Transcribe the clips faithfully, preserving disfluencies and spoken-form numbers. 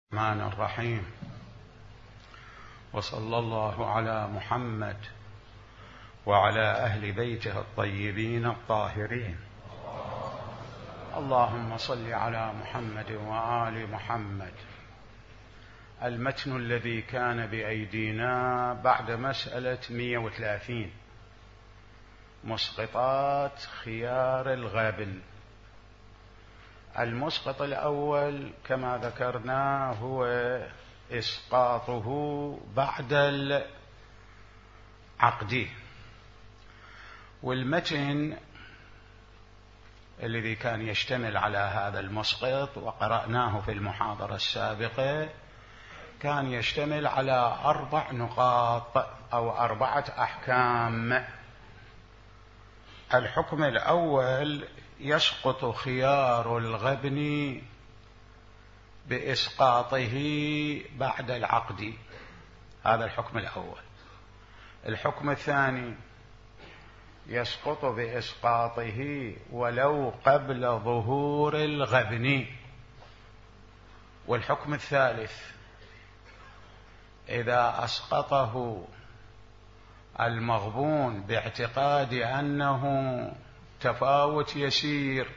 الرحمن الرحيم. وصلى الله على محمد وعلى أهل بيته الطيبين الطاهرين. اللهم صل على محمد وآل محمد. المتن الذي كان بأيدينا بعد مسألة مئة وثلاثين، مسقطات خيار الغابن. المسقط الأول كما ذكرنا هو إسقاطه بعد العقد، والمتن الذي كان يشتمل على هذا المسقط وقرأناه في المحاضرة السابقة كان يشتمل على أربع نقاط أو أربعة أحكام. الحكم الأول: يسقط خيار الغبن بإسقاطه بعد العقد. هذا الحكم الأول. الحكم الثاني: يسقط بإسقاطه ولو قبل ظهور الغبن. والحكم الثالث: إذا أسقطه المغبون باعتقاد أنه تفاوت يسير،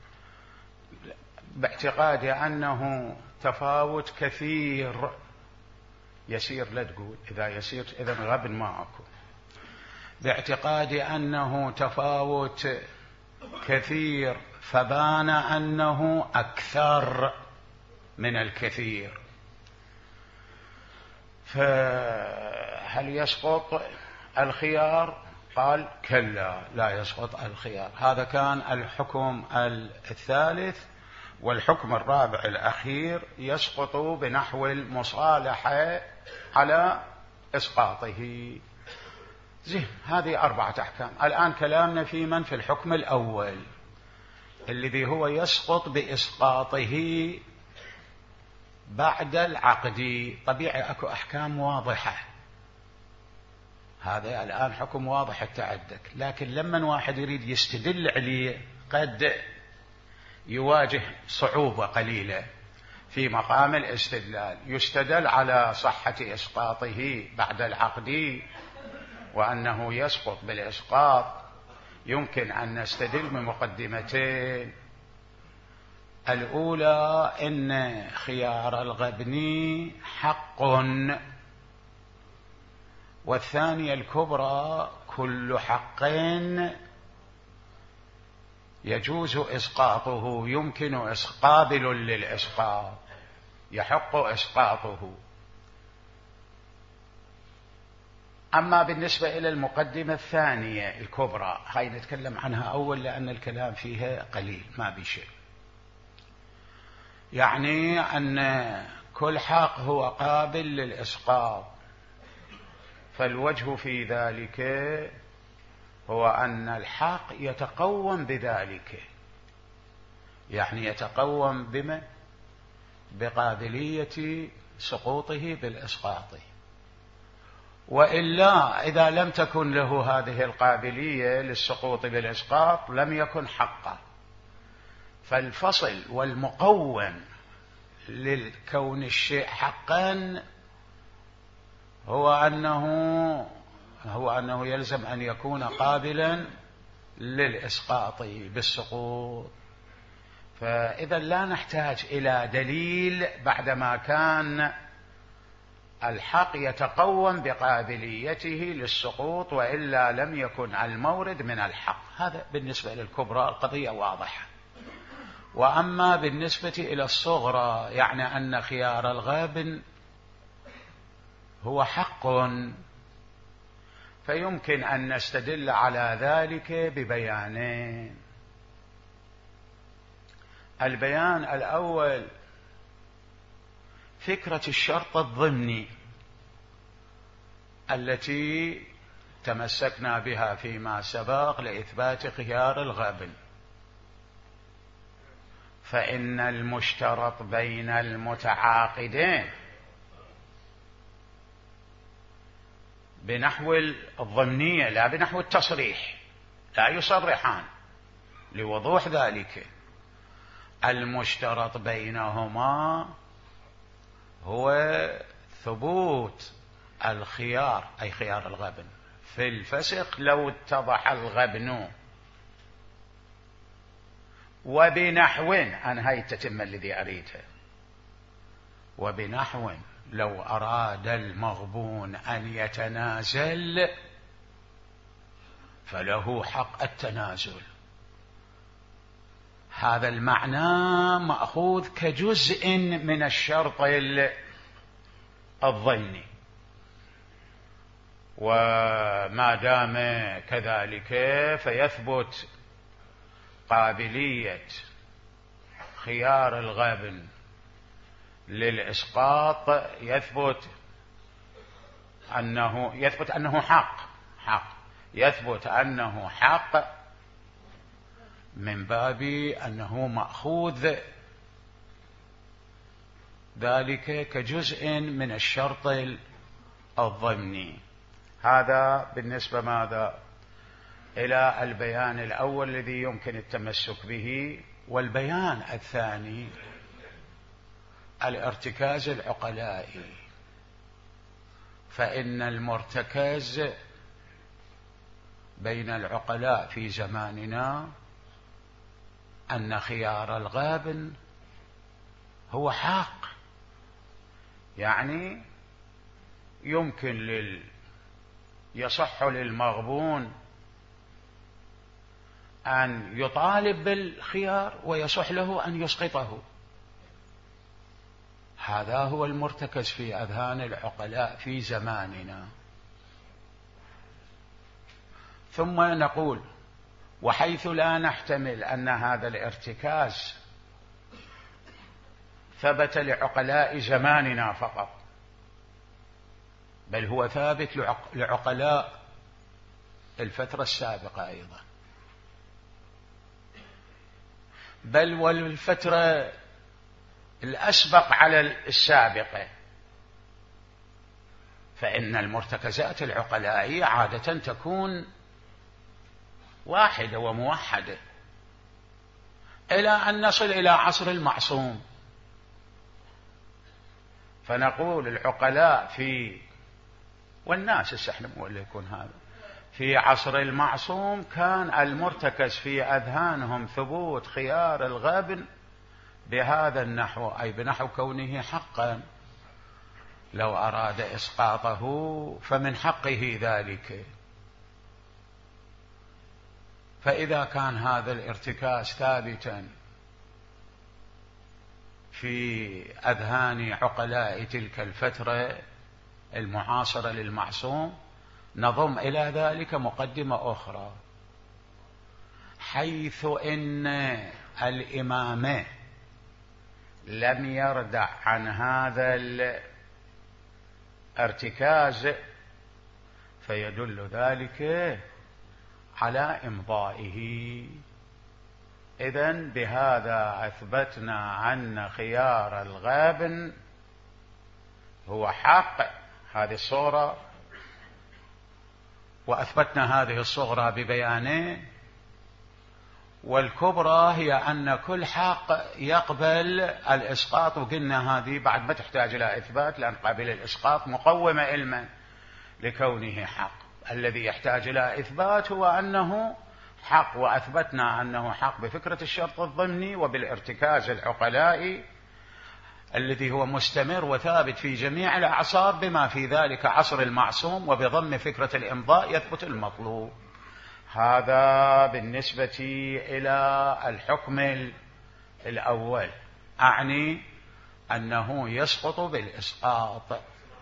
باعتقاد أنه تفاوت كثير، يسير لا تقول، إذا يسير إذن غبن ما أكو، باعتقاد أنه تفاوت كثير فبان أنه أكثر من الكثير، فهل يسقط الخيار؟ قال كلا، لا يسقط الخيار. هذا كان الحكم الثالث. والحكم الرابع الأخير: يسقط بنحو المصالحة على إسقاطه. زين، هذه أربعة أحكام. الآن كلامنا في من في الحكم الأول الذي هو يسقط بإسقاطه بعد العقد. طبيعي أكو أحكام واضحة، هذا الآن حكم واضح التعدك، لكن لما واحد يريد يستدل عليه قد يواجه صعوبة قليلة في مقام الاستدلال. يستدل على صحة إسقاطه بعد العقد وأنه يسقط بالإسقاط. يمكن أن نستدل بمقدمتين: الأولى إن خيار الغبن حق، والثانية الكبرى: كل حق يجوز إسقاطه، يمكن قابل للإسقاط، يحق إسقاطه. أما بالنسبة إلى المقدمة الثانية الكبرى، هاي نتكلم عنها أول لأن الكلام فيها قليل ما بشيء. يعني أن كل حق هو قابل للإسقاط، فالوجه في ذلك هو أن الحق يتقوم بذلك، يعني يتقوم بما بقابلية سقوطه بالإسقاط، وإلا إذا لم تكن له هذه القابلية للسقوط بالإسقاط لم يكن حقا. فالفصل والمقوم للكون الشيء حقا هو أنه هو أنه يلزم أن يكون قابلا للإسقاط بالسقوط. فإذا لا نحتاج إلى دليل بعدما كان الحق يتقوم بقابليته للسقوط، وإلا لم يكن المورد من الحق. هذا بالنسبة للكبرى القضية واضحة. وأما بالنسبة إلى الصغرى، يعني أن خيار الغابن هو حق، فيمكن أن نستدل على ذلك ببيانين. البيان الأول: فكرة الشرط الضمني التي تمسكنا بها فيما سبق لإثبات خيار الغابن. فإن المشترط بين المتعاقدين بنحو الضمنية لا بنحو التصريح، لا يصرحان لوضوح ذلك. المشترط بينهما هو ثبوت الخيار أي خيار الغبن في الفسخ لو اتضح الغبن، وبنحو أنا هاي التتمة الذي أريدها، وبنحو لو أراد المغبون أن يتنازل فله حق التنازل. هذا المعنى مأخوذ كجزء من الشرط الظني، وما دام كذلك فيثبت قابلية خيار الغابن للإسقاط، يثبت أنه يثبت أنه حق حق يثبت أنه حق من باب أنه مأخوذ ذلك كجزء من الشرط الضمني. هذا بالنسبة ماذا إلى البيان الأول الذي يمكن التمسك به. والبيان الثاني الارتكاز العقلائي، فإن المرتكز بين العقلاء في زماننا أن خيار الغابن هو حق، يعني يمكن لل يصح للمغبون أن يطالب بالخيار ويصح له أن يسقطه. هذا هو المرتكز في أذهان العقلاء في زماننا. ثم نقول وحيث لا نحتمل أن هذا الارتكاز ثبت لعقلاء زماننا فقط، بل هو ثابت لعقلاء الفترة السابقة أيضا، بل والفترة الأسبق على السابقة، فإن المرتكزات العقلائية عادة تكون واحدة وموحدة إلى أن نصل إلى عصر المعصوم. فنقول العقلاء في والناس استحلم ولا يكون هذا في عصر المعصوم كان المرتكز في أذهانهم ثبوت خيار الغابن بهذا النحو، أي بنحو كونه حقا، لو أراد إسقاطه فمن حقه ذلك. فإذا كان هذا الارتكاز ثابتا في أذهان عقلاء تلك الفترة المعاصرة للمعصوم، نضم إلى ذلك مقدمة أخرى، حيث إن الإمام لم يردع عن هذا الارتكاز فيدل ذلك على إمضائه. إذن بهذا أثبتنا أن خيار الغابن هو حق، هذه الصورة، وأثبتنا هذه الصغرى ببيانين، والكبرى هي أن كل حق يقبل الإسقاط، وقلنا هذه بعد ما تحتاج إلى إثبات، لأن قابل الإسقاط مقومة علما لكونه حق. الذي يحتاج إلى إثبات هو أنه حق، وأثبتنا أنه حق بفكرة الشرط الضمني وبالارتكاز العقلائي الذي هو مستمر وثابت في جميع الأعصار بما في ذلك عصر المعصوم، وبضم فكرة الإمضاء يثبت المطلوب. هذا بالنسبة إلى الحكم الأول، أعني أنه يسقط بالإسقاط.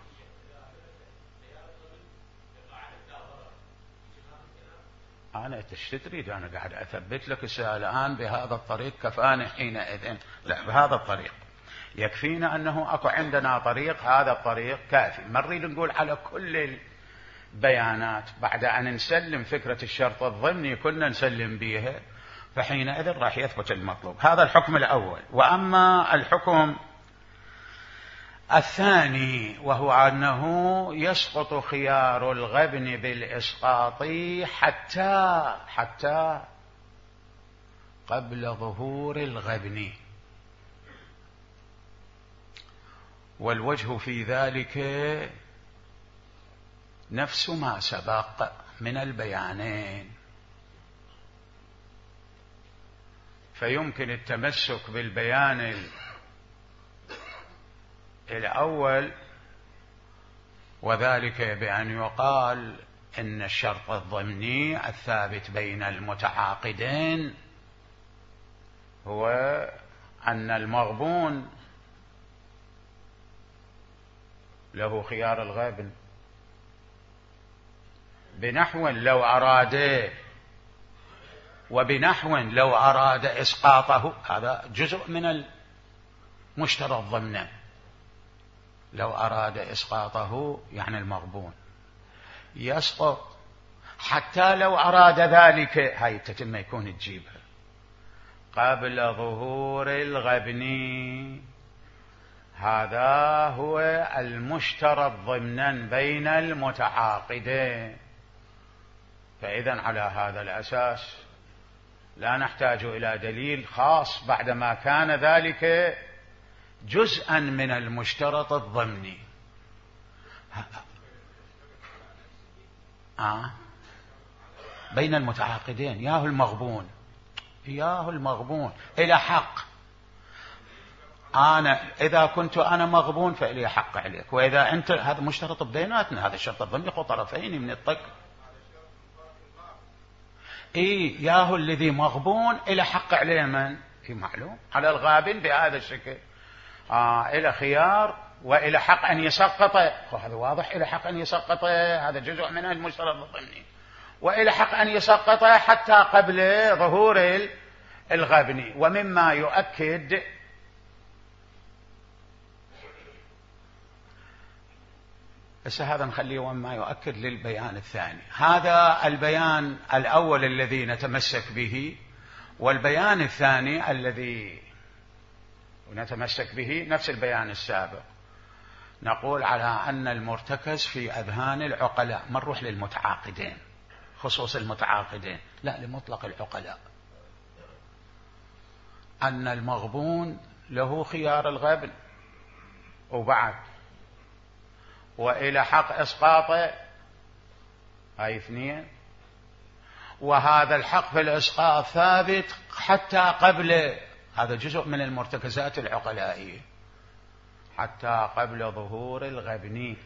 أنا إيش تريد؟ أنا قاعد أثبت لك الآن بهذا الطريق كفاني حينئذ. لا، بهذا الطريق يكفينا أنه أكو عندنا طريق، هذا الطريق كافي. ما نريد نقول على كل البيانات بعد أن نسلم فكرة الشرط الضمني كنا نسلم بها، فحينئذ راح يثبت المطلوب. هذا الحكم الأول. وأما الحكم الثاني وهو أنه يسقط خيار الغبن بالإسقاط حتى حتى قبل ظهور الغبن. والوجه في ذلك نفس ما سبق من البيانين، فيمكن التمسك بالبيان الأول، وذلك بأن يقال إن الشرط الضمني الثابت بين المتعاقدين هو أن المغبون له خيار الغابن، بنحو لو أراد وبنحو لو أراد إسقاطه، هذا جزء من المشترى ضمنا، لو أراد إسقاطه يعني المغبون يسقط، حتى لو أراد ذلك هاي التتمة يكون تجيبها قبل ظهور الغبن، هذا هو المشترى ضمنا بين المتعاقدين. فإذا على هذا الأساس لا نحتاج إلى دليل خاص بعدما كان ذلك جزءا من المشترط الضمني. آه. بين المتعاقدين، ياهو المغبون ياهو المغبون إلى حق، أنا إذا كنت أنا مغبون فإلي حق عليك، وإذا أنت، هذا مشترط بيناتنا، هذا الشرط الضمني يخو طرفين من الطق. إيه ياهو الذي مغبون إلى حق عليه من؟ في معلوم على الغابن بهذا الشكل، آه إلى خيار وإلى حق أن يسقط، هذا واضح، إلى حق أن يسقط، هذا جزء من المشترط الضمني، وإلى حق أن يسقط حتى قبل ظهور الغبن. ومما يؤكد بس هذا نخليه وما يؤكد للبيان الثاني. هذا البيان الأول الذي نتمسك به، والبيان الثاني الذي نتمسك به نفس البيان السابق، نقول على أن المرتكز في أذهان العقلاء، ما نروح للمتعاقدين خصوص المتعاقدين، لا، لمطلق العقلاء، أن المغبون له خيار الغبن وبعد وإلى حق إسقاطه، هاي اثنين، وهذا الحق في الإسقاط ثابت حتى قبل، هذا جزء من المرتكزات العقلائية، حتى قبل ظهور الغبن.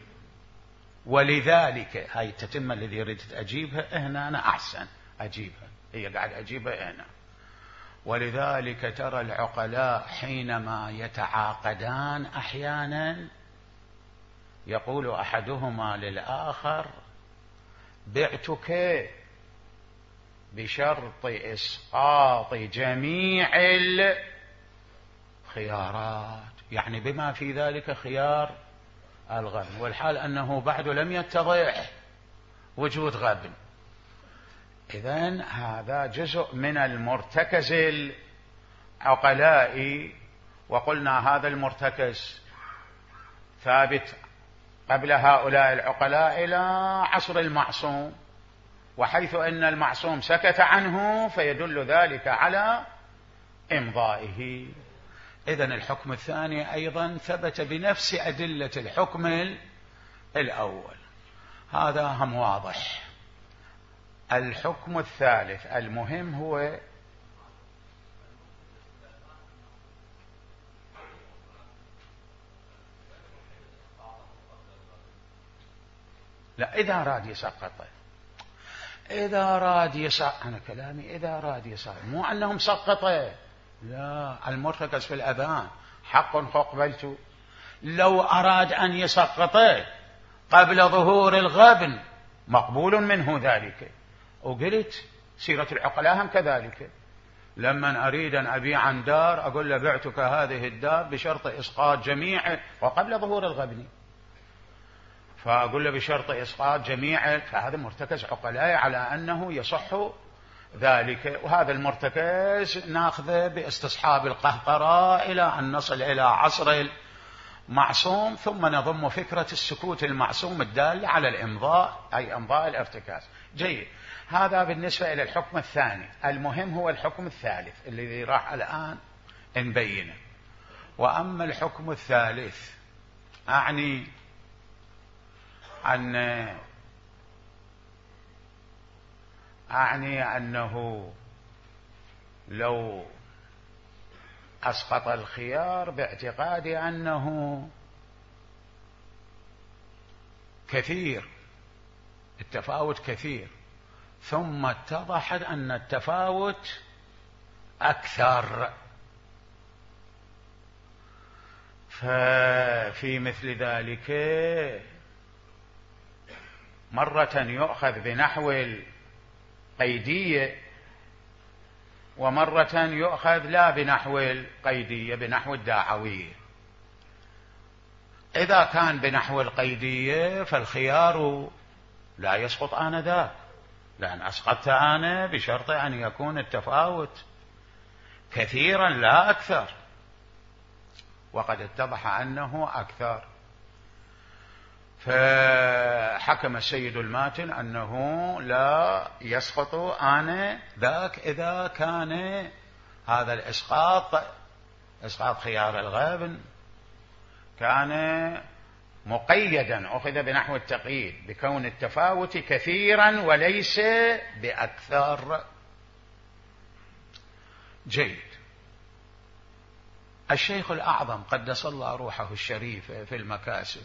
ولذلك هاي التتمة الذي يريد أجيبها هنا أنا أحسن أجيبها، هي قاعد أجيبها هنا. ولذلك ترى العقلاء حينما يتعاقدان أحيانا يقول أحدهما للآخر بعتك بشرط إسقاط جميع الخيارات، يعني بما في ذلك خيار الغبن، والحال أنه بعد لم يتضح وجود غبن. إذن هذا جزء من المرتكز العقلائي، وقلنا هذا المرتكز ثابت قبل هؤلاء العقلاء إلى عصر المعصوم، وحيث أن المعصوم سكت عنه فيدل ذلك على إمضائه. إذن الحكم الثاني أيضا ثبت بنفس أدلة الحكم الأول، هذا هم واضح. الحكم الثالث المهم هو لا، إذا أراد يسقطه، إذا أراد يسقط، أنا كلامي إذا أراد يسقط، مو أنهم سقطه، لا، المرتكز في الأذان حق قبلته، لو أراد أن يسقطه قبل ظهور الغبن مقبول منه ذلك. وقلت سيرة العقلاء هم كذلك، لما أريد أن أبيع دار أقول له بعتك هذه الدار بشرط إسقاط جميع، وقبل ظهور الغبن، فأقول له بشرط إسقاط جميع، فهذا مرتكز عقلاء على أنه يصح ذلك. وهذا المرتكز ناخذه باستصحاب القهقرة إلى أن نصل إلى عصر المعصوم، ثم نضم فكرة السكوت المعصوم الدالة على الإمضاء، أي إمضاء الارتكاز. جيد، هذا بالنسبة إلى الحكم الثاني. المهم هو الحكم الثالث الذي راح الآن نبينه. وأما الحكم الثالث أعني أن أعني أنه لو أسقط الخيار باعتقادي أنه كثير، التفاوت كثير، ثم اتضحت أن التفاوت أكثر، ففي مثل ذلك مرة يؤخذ بنحو القيدية ومرة يؤخذ لا بنحو القيدية، بنحو الداعوية. إذا كان بنحو القيدية فالخيار لا يسقط آنذاك، لأن أسقطت أنا بشرط أن يكون التفاوت كثيرا لا أكثر، وقد اتضح أنه أكثر. فحكم السيد الماتن أنه لا يسقط آنذاك إذا كان هذا الإسقاط، إسقاط خيار الغابن، كان مقيدا، أخذ بنحو التقييد بكون التفاوت كثيرا وليس بأكثر. جيد. الشيخ الأعظم قدس الله روحه الشريفة في المكاسب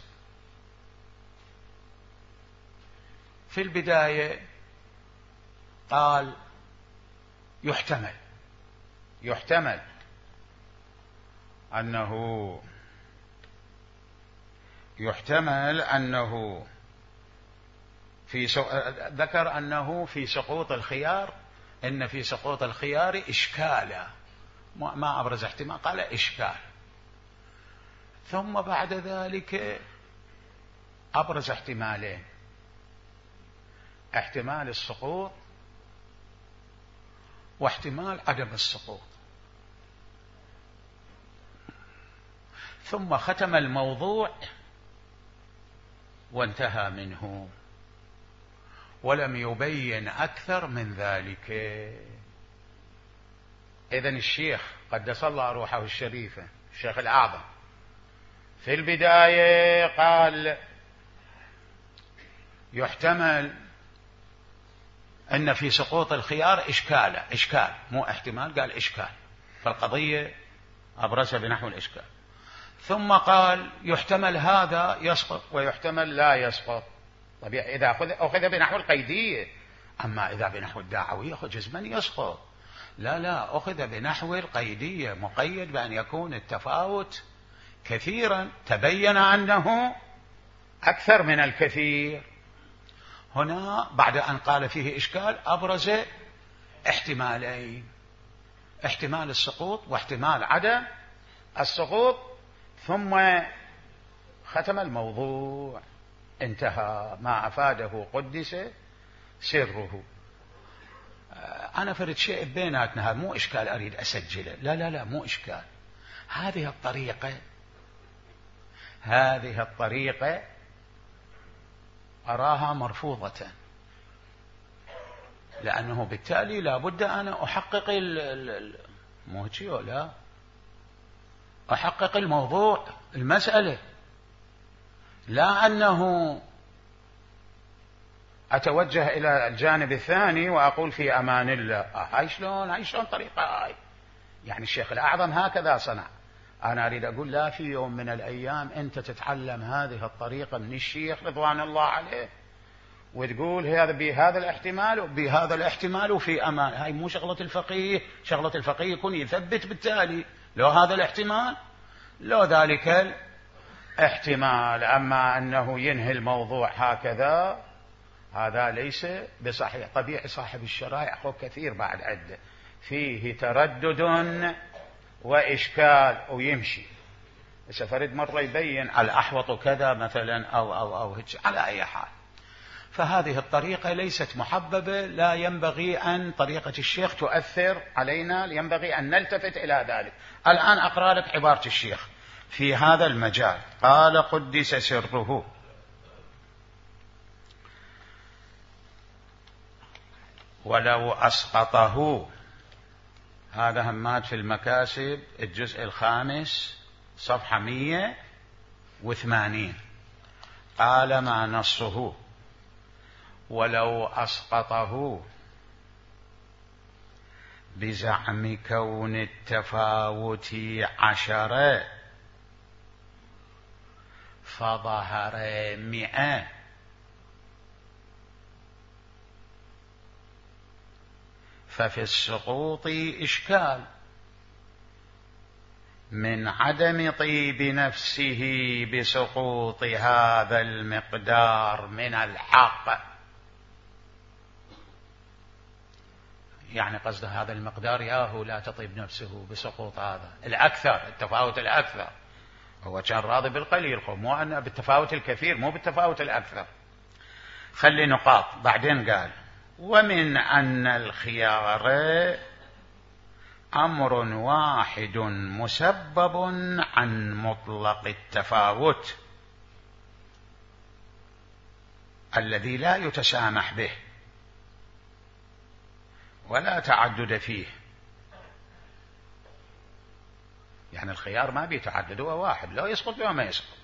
في البداية قال يحتمل يحتمل أنه يحتمل أنه في سو... ذكر أنه في سقوط الخيار، إن في سقوط الخيار إشكالا، ما أبرز احتمال، قال إشكال. ثم بعد ذلك أبرز احتمالين: احتمال السقوط واحتمال عدم السقوط. ثم ختم الموضوع وانتهى منه، ولم يبين أكثر من ذلك. إذن الشيخ قدس الله روحه الشريفة الشيخ الأعظم في البداية قال يحتمل أن في سقوط الخيار إشكال، إشكال مو احتمال، قال إشكال، فالقضية أبرزها بنحو الإشكال. ثم قال يحتمل هذا يسقط ويحتمل لا يسقط. طبيعي إذا أخذ, أخذ بنحو القيدية، أما إذا بنحو الداعوية أخذ جزما يسقط. لا لا، أخذ بنحو القيدية، مقيد بأن يكون التفاوت كثيرا، تبين أنه أكثر من الكثير. هنا بعد أن قال فيه إشكال أبرز احتمالين: احتمال السقوط واحتمال عدم السقوط، ثم ختم الموضوع، انتهى. ما أفاده قدس سره. أنا فرد شيء بيناتنا، هذا مو إشكال أريد أسجله، لا لا لا مو إشكال. هذه الطريقة هذه الطريقة أراها مرفوضة، لأنه بالتالي لابد أنا أحقق الموجيو لا أحقق الموضوع المسألة، لا أنه أتوجه إلى الجانب الثاني وأقول في أمان الله. هاي شلون هاي شلون طريقة هاي؟ يعني الشيخ الأعظم هكذا صنع. أنا أريد أقول لا، في يوم من الأيام أنت تتعلم هذه الطريقة من الشيخ رضوان الله عليه، وتقول هذا بهذا الاحتمال وبهذا الاحتمال وفي أمان. هاي مو شغلة الفقيه. شغلة الفقيه يكون يثبت بالتالي لو هذا الاحتمال لو ذلك الاحتمال. أما أنه ينهي الموضوع هكذا هذا ليس بصحيح. طبيعي صاحب الشرائع أخو كثير بعد عدة فيه تردد وإشكال ويمشي. سفرد مرة يبين الأحوط كذا مثلا أو أو أو على أي حال. فهذه الطريقة ليست محببة، لا ينبغي أن طريقة الشيخ تؤثر علينا، ينبغي أن نلتفت إلى ذلك. الآن أقرأ لك عبارة الشيخ في هذا المجال. قال قدس سره: ولو أسقطه. هذا همات في المكاسب الجزء الخامس صفحة مئة وثمانين. قال ما نصه ولو أسقطه بزعم كون التفاوت عشرة فظهر مئة ففي السقوط إشكال من عدم طيب نفسه بسقوط هذا المقدار من الحق. يعني قصد هذا المقدار ياهو لا تطيب نفسه بسقوط هذا الأكثر، التفاوت الأكثر. هو كان راضي بالقليل، مو أنه بالتفاوت الكثير، مو بالتفاوت الأكثر. خلي نقاط. بعدين قال ومن أن الخيار أمر واحد مسبب عن مطلق التفاوت الذي لا يتسامح به ولا تعدد فيه. يعني الخيار ما بيتعدد، هو واحد، لا يسقط وما يسقط،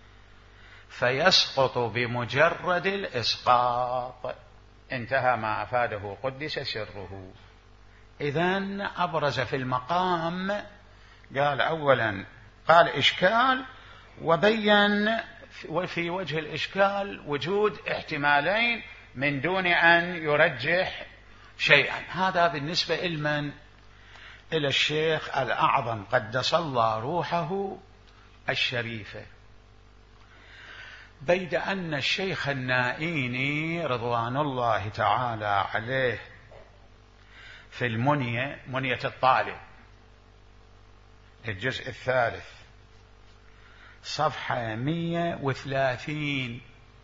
فيسقط بمجرد الإسقاط. انتهى ما أفاده قدس سره. إذن أبرز في المقام، قال أولا قال إشكال، وبين في وجه الإشكال وجود احتمالين من دون أن يرجح شيئا. هذا بالنسبة لمن؟ إلى الشيخ الأعظم قدس الله روحه الشريفة. بيد أن الشيخ النائيني رضوان الله تعالى عليه في المنية، منية الطالب الجزء الثالث صفحة مئة وثلاثين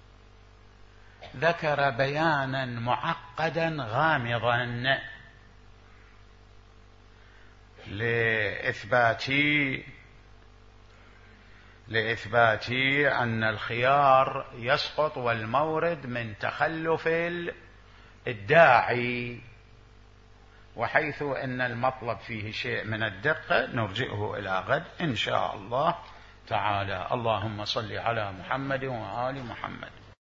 ذكر بيانا معقدا غامضا لإثبات لإثبات أن الخيار يسقط والمورد من تخلف الداعي، وحيث أن المطلب فيه شيء من الدقة نرجئه إلى غد إن شاء الله تعالى. اللهم صل على محمد وآل محمد.